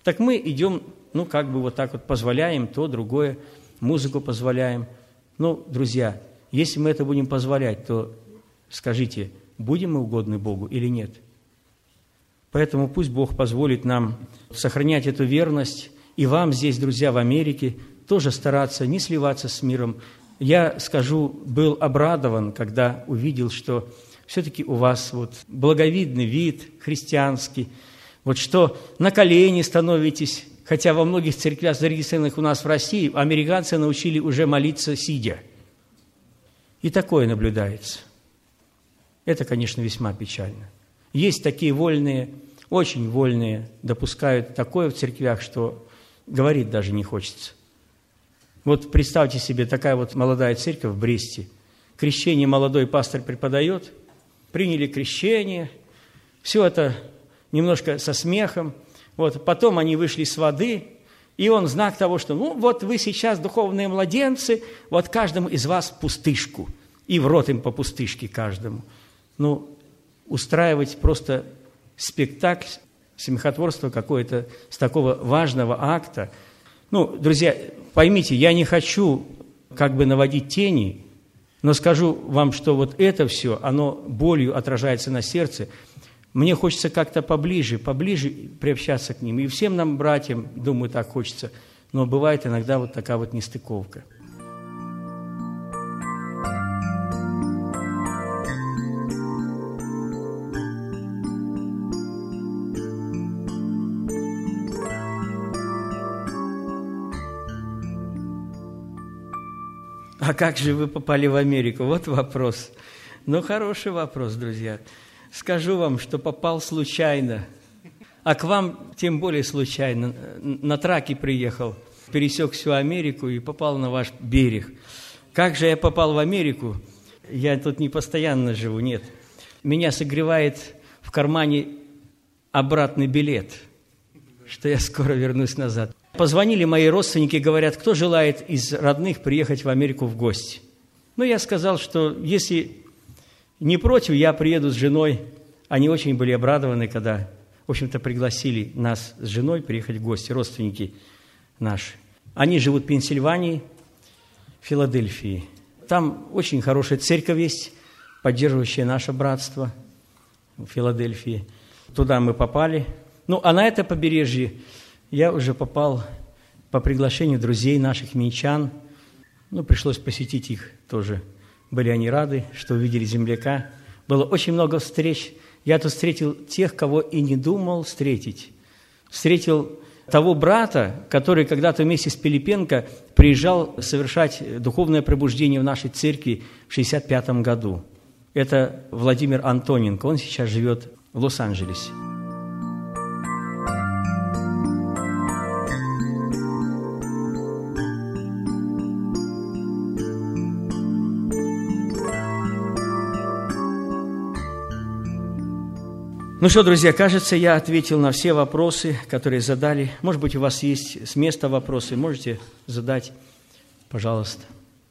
Так мы идем, ну, как бы вот так вот позволяем то, другое, музыку позволяем. Ну, друзья, если мы это будем позволять, то скажите, будем мы угодны Богу или нет? Поэтому пусть Бог позволит нам сохранять эту верность, и вам здесь, друзья, в Америке, тоже стараться не сливаться с миром. Я скажу, был обрадован, когда увидел, что все-таки у вас вот благовидный вид христианский, вот что на колени становитесь, хотя во многих церквях, зарегистрированных у нас в России, американцы научили уже молиться сидя. И такое наблюдается. Это, конечно, весьма печально. Есть такие вольные, очень вольные, допускают такое в церквях, что говорить даже не хочется. Вот представьте себе, такая вот молодая церковь в Бресте. Крещение молодой пастор преподает, приняли крещение, все это немножко со смехом. Вот, потом они вышли с воды, и он знак того, что ну вот вы сейчас духовные младенцы, вот каждому из вас пустышку, и в рот им по пустышке каждому. Ну, устраивать просто спектакль, смехотворство какое-то с такого важного акта. Ну, друзья, поймите, я не хочу как бы наводить тени, но скажу вам, что вот это все, оно болью отражается на сердце. Мне хочется как-то поближе, поближе приобщаться к ним. И всем нам, братьям, думаю, так хочется. Но бывает иногда вот такая вот нестыковка. А как же вы попали в Америку? Вот вопрос. Ну, хороший вопрос, друзья. Скажу вам, что попал случайно. А к вам тем более случайно. На траке приехал, пересек всю Америку и попал на ваш берег. Как же я попал в Америку? Я тут не постоянно живу, нет. Меня согревает в кармане обратный билет, что я скоро вернусь назад. Позвонили мои родственники, говорят, кто желает из родных приехать в Америку в гости. Ну, я сказал, что если не против, я приеду с женой. Они очень были обрадованы, когда, в общем-то, пригласили нас с женой приехать в гости, родственники наши. Они живут в Пенсильвании, в Филадельфии. Там очень хорошая церковь есть, поддерживающая наше братство в Филадельфии. Туда мы попали. Ну, а на это побережье я уже попал по приглашению друзей наших минчан. Ну, пришлось посетить их тоже. Были они рады, что увидели земляка. Было очень много встреч. Я тут встретил тех, кого и не думал встретить. Встретил того брата, который когда-то вместе с Пилипенко приезжал совершать духовное пробуждение в нашей церкви в шестьдесят пятом году. Это Владимир Антоненко. Он сейчас живет в Лос-Анджелесе. Ну что, друзья, кажется, я ответил на все вопросы, которые задали. Может быть, у вас есть с места вопросы, можете задать, пожалуйста.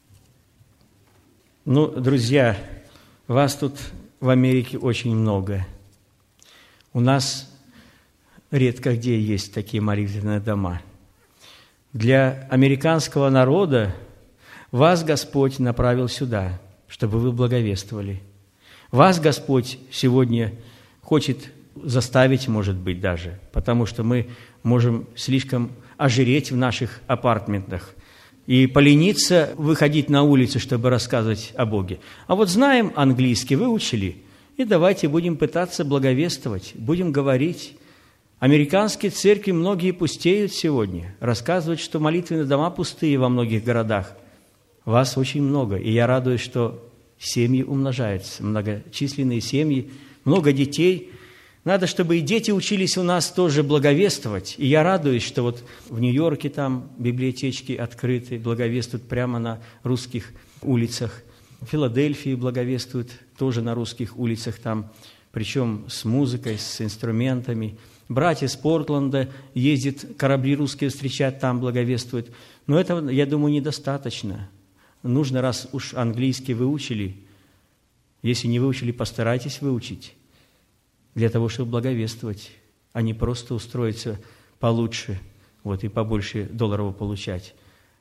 Ну, друзья, вас тут в Америке очень много. У нас редко где есть такие молитвенные дома. Для американского народа вас Господь направил сюда, чтобы вы благовествовали. Вас Господь сегодня хочет заставить, может быть, даже, потому что мы можем слишком ожиреть в наших апартментах и полениться выходить на улицу, чтобы рассказывать о Боге. А вот знаем английский, выучили, и давайте будем пытаться благовествовать, будем говорить. Американские церкви многие пустеют сегодня, рассказывают, что молитвенные дома пустые во многих городах. Вас очень много, и я радуюсь, что семьи умножаются, многочисленные семьи, много детей. Надо, чтобы и дети учились у нас тоже благовествовать. И я радуюсь, что вот в Нью-Йорке там библиотечки открыты, благовествуют прямо на русских улицах. В Филадельфии благовествуют тоже на русских улицах там, причем с музыкой, с инструментами. Братья с Портленда ездят, корабли русские встречать, там благовествуют. Но этого, я думаю, недостаточно. Нужно, раз уж английский выучили, если не выучили, постарайтесь выучить, для того, чтобы благовествовать, а не просто устроиться получше, вот, и побольше долларов получать.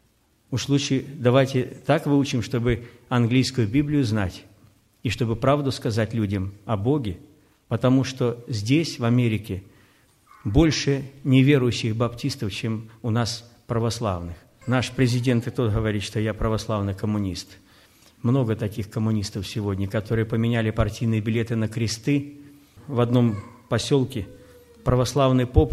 Уж лучше давайте так выучим, чтобы английскую Библию знать, и чтобы правду сказать людям о Боге, потому что здесь, в Америке, больше неверующих баптистов, чем у нас православных. Наш президент и тот говорит, что я православный коммунист. Много таких коммунистов сегодня, которые поменяли партийные билеты на кресты. В одном поселке православный поп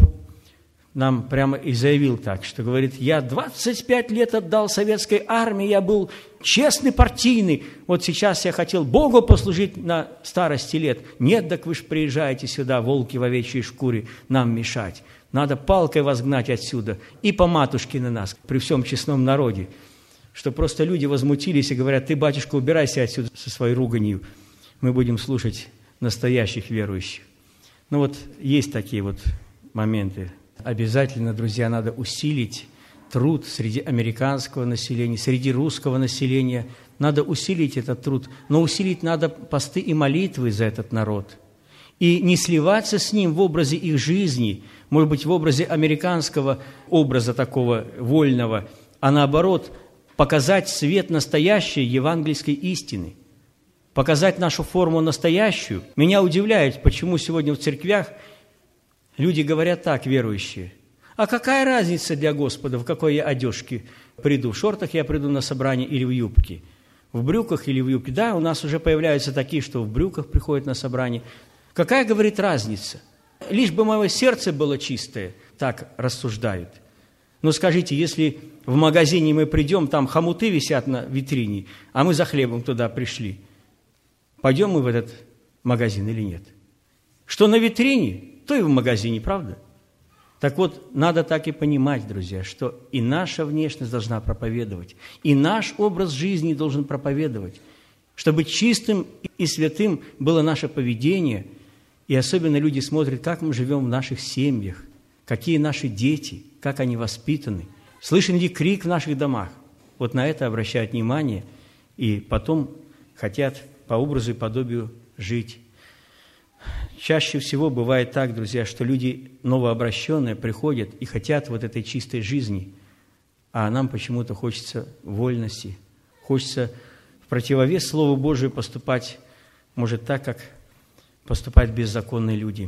нам прямо и заявил так, что говорит: я двадцать пять лет отдал советской армии, я был честный партийный, вот сейчас я хотел Богу послужить на старости лет. Нет, так вы ж приезжаете сюда, волки в овечьей шкуре, нам мешать. Надо палкой вас гнать отсюда и по матушке на нас, при всем честном народе. Что просто люди возмутились и говорят: ты, батюшка, убирайся отсюда со своей руганью, мы будем слушать настоящих верующих. Ну вот есть такие вот моменты. Обязательно, друзья, надо усилить труд среди американского населения, среди русского населения. Надо усилить этот труд, но усилить надо посты и молитвы за этот народ. И не сливаться с ним в образе их жизни, может быть, в образе американского образа такого вольного, а наоборот, показать свет настоящей евангельской истины, показать нашу форму настоящую. Меня удивляет, почему сегодня в церквях люди говорят так, верующие: а какая разница для Господа, в какой я одежке приду? В шортах я приду на собрание или в юбке? В брюках или в юбке? Да, у нас уже появляются такие, что в брюках приходят на собрание. Какая, говорит, разница? Лишь бы мое сердце было чистое, так рассуждают. Но скажите, если в магазине мы придем, там хомуты висят на витрине, а мы за хлебом туда пришли, пойдем мы в этот магазин или нет? Что на витрине, то и в магазине, правда? Так вот, надо так и понимать, друзья, что и наша внешность должна проповедовать, и наш образ жизни должен проповедовать, чтобы чистым и святым было наше поведение, и особенно люди смотрят, как мы живем в наших семьях, какие наши дети, как они воспитаны, слышен ли крик в наших домах. Вот на это обращают внимание, и потом хотят по образу и подобию жить. Чаще всего бывает так, друзья, что люди новообращенные приходят и хотят вот этой чистой жизни, а нам почему-то хочется вольности, хочется в противовес Слову Божию поступать, может, так, как поступают беззаконные люди.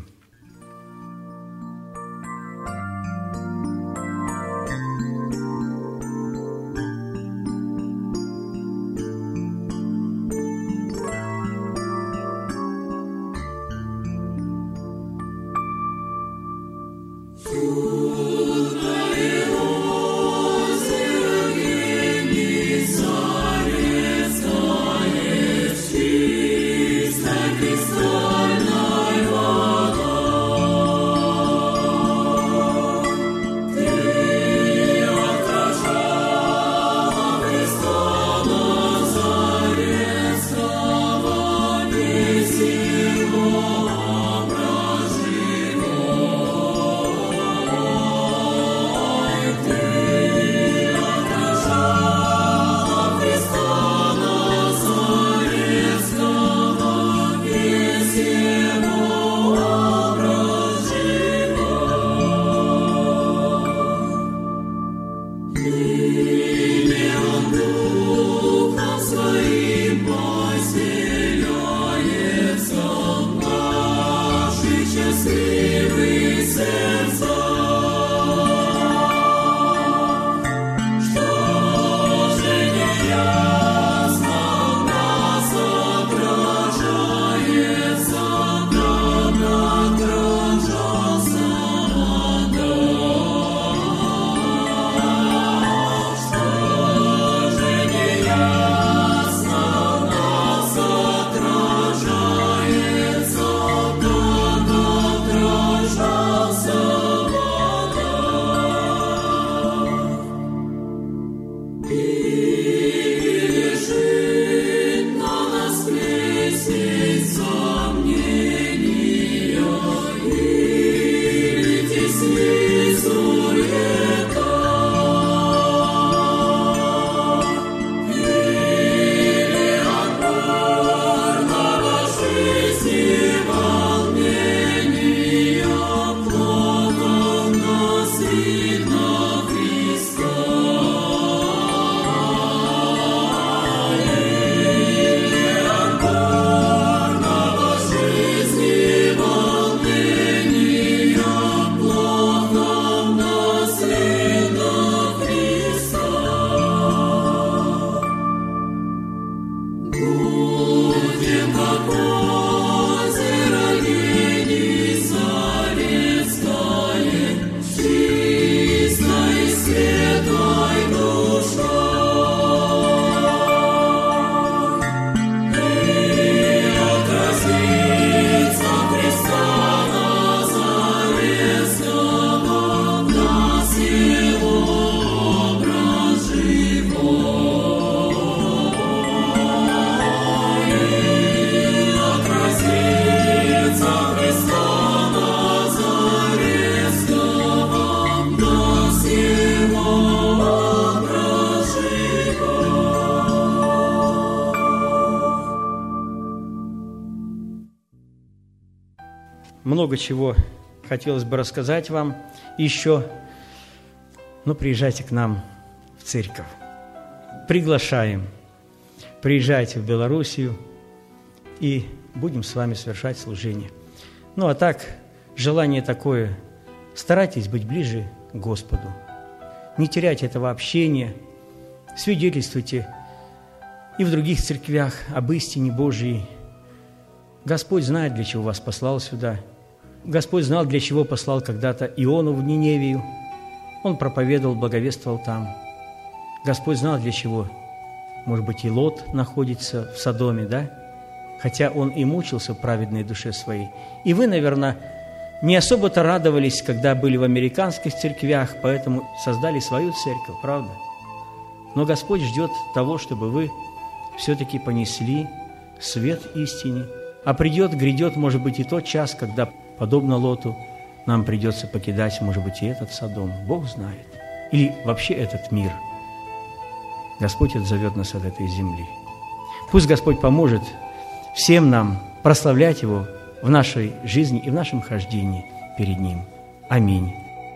много чего хотелось бы рассказать вам еще. Но приезжайте к нам в церковь. Приглашаем. Приезжайте в Белоруссию, и будем с вами совершать служение. Ну, а так, желание такое, старайтесь быть ближе к Господу. Не теряйте этого общения, свидетельствуйте и в других церквях об истине Божьей. Господь знает, для чего вас послал сюда. Господь знал, для чего послал когда-то Иону в Ниневию. Он проповедовал, благовествовал там. Господь знал, для чего, может быть, и Лот находится в Содоме, да? Хотя он и мучился в праведной душе своей. И вы, наверное, не особо-то радовались, когда были в американских церквях, поэтому создали свою церковь, правда? Но Господь ждет того, чтобы вы все-таки понесли свет истине. А придет, грядет, может быть, и тот час, когда, подобно Лоту, нам придется покидать, может быть, и этот Содом. Бог знает. Или вообще этот мир. Господь отзовет нас от этой земли. Пусть Господь поможет всем нам прославлять Его в нашей жизни и в нашем хождении перед Ним. Аминь.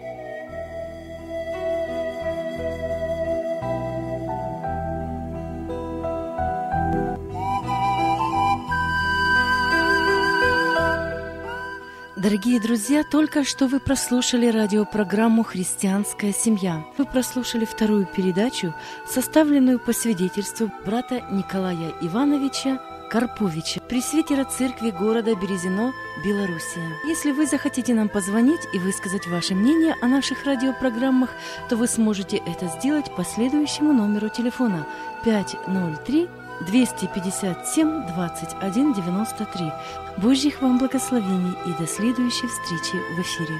Дорогие друзья, только что вы прослушали радиопрограмму «Христианская семья». Вы прослушали вторую передачу, составленную по свидетельству брата Николая Ивановича Карповича, пресвитера церкви города Березино, Белоруссия. Если вы захотите нам позвонить и высказать ваше мнение о наших радиопрограммах, то вы сможете это сделать по следующему номеру телефона пять ноль три двести пятьдесят семь двадцать один девяносто три. Божьих вам благословений и до следующей встречи в эфире.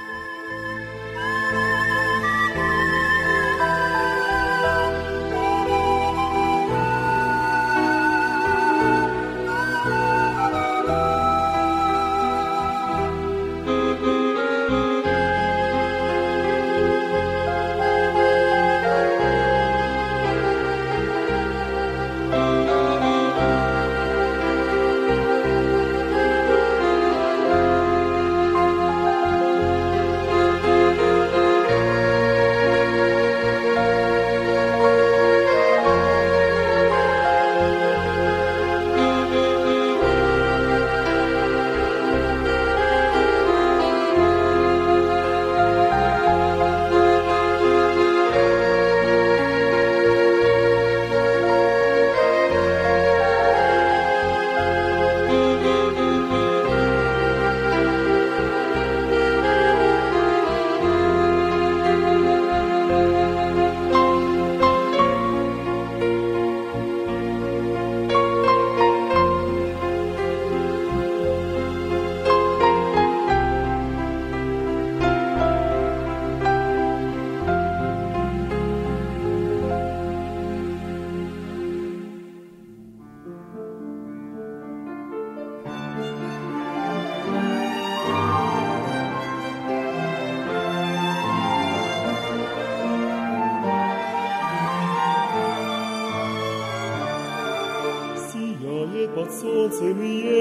солнцем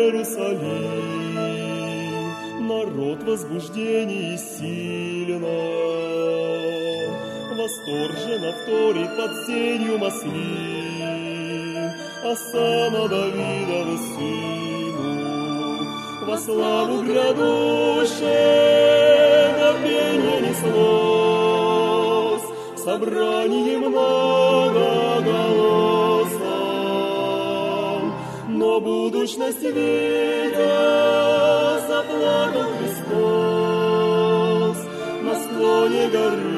Иерусалим, народ возбуждений сильно, восторженно вторит под сенью маслин, осанна Давидову сыну, во славу грядущего пение неслось, в собрании многоголосом, но будущность видя, заплакал Христос на склоне горы.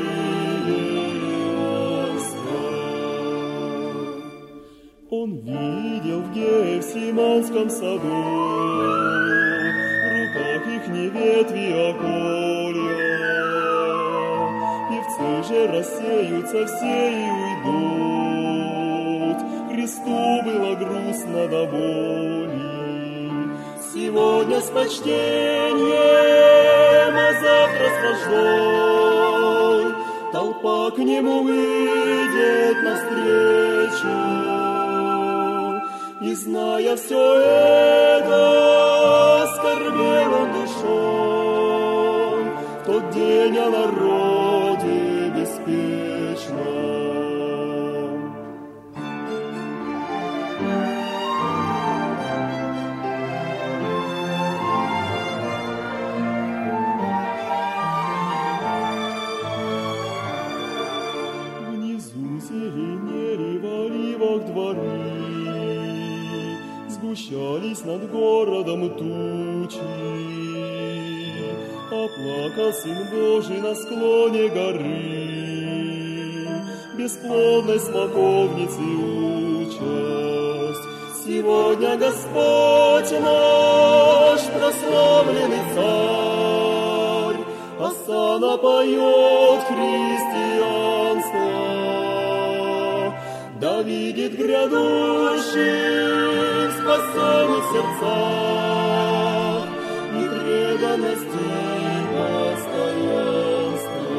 Он видел в Гефсиманском саду, в руках их не ветви, а колья. Певцы же рассеются все и уйдут. Христу было грустно до боли. Сегодня с почтением, а завтра с враждой толпа к нему выйдет навстречу. И, зная все это, скорбел он душой. тень о народе беспечном. Зеленели в оливах дворы, сгущались над городом тучи. Оплакал Сын Божий на склоне горы, бесплодной смоковницы участь. Сегодня Господь наш, прославленный Царь, осанна поет христианство. Да видит грядущий в спасенных сердцах и преданности постоянства.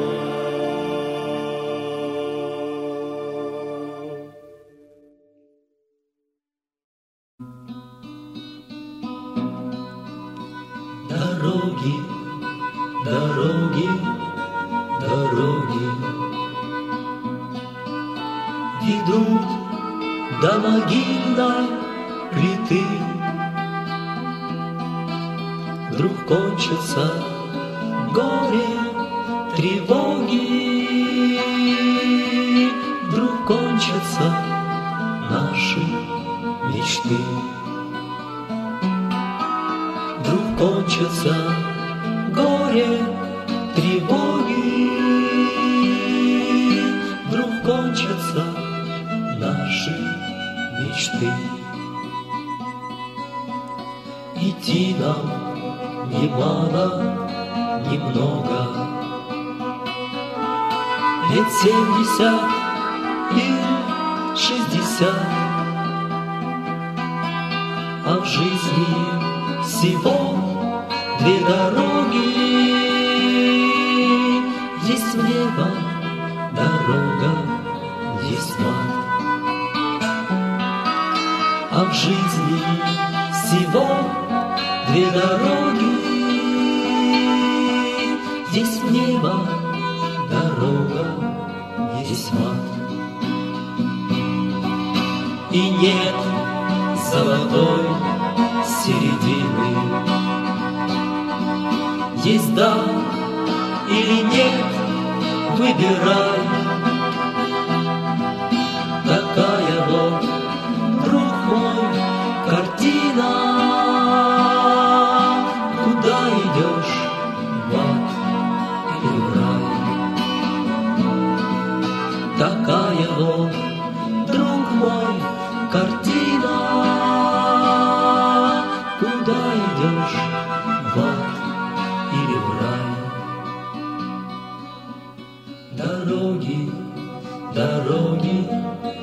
Дороги, дороги, дороги ведут до могильной плиты. Вдруг кончится горе, тревоги, вдруг кончатся наши мечты. Вдруг кончится горе, тревоги, вдруг кончатся наши мечты. Идти нам немало, немного, лет семьдесят и шестьдесят, а в жизни всего две дороги. Есть в небо дорога, есть мат. А в жизни всего две дороги. Есть в небо дорога, есть мат. И нет золотой середины. Есть да или нет, выбирай. Такая вот, друг мой, картина. Куда идешь, в ад или в рай? Такая вот, друг мой, картина. Куда идешь, в ад или в рай? Дороги, дороги,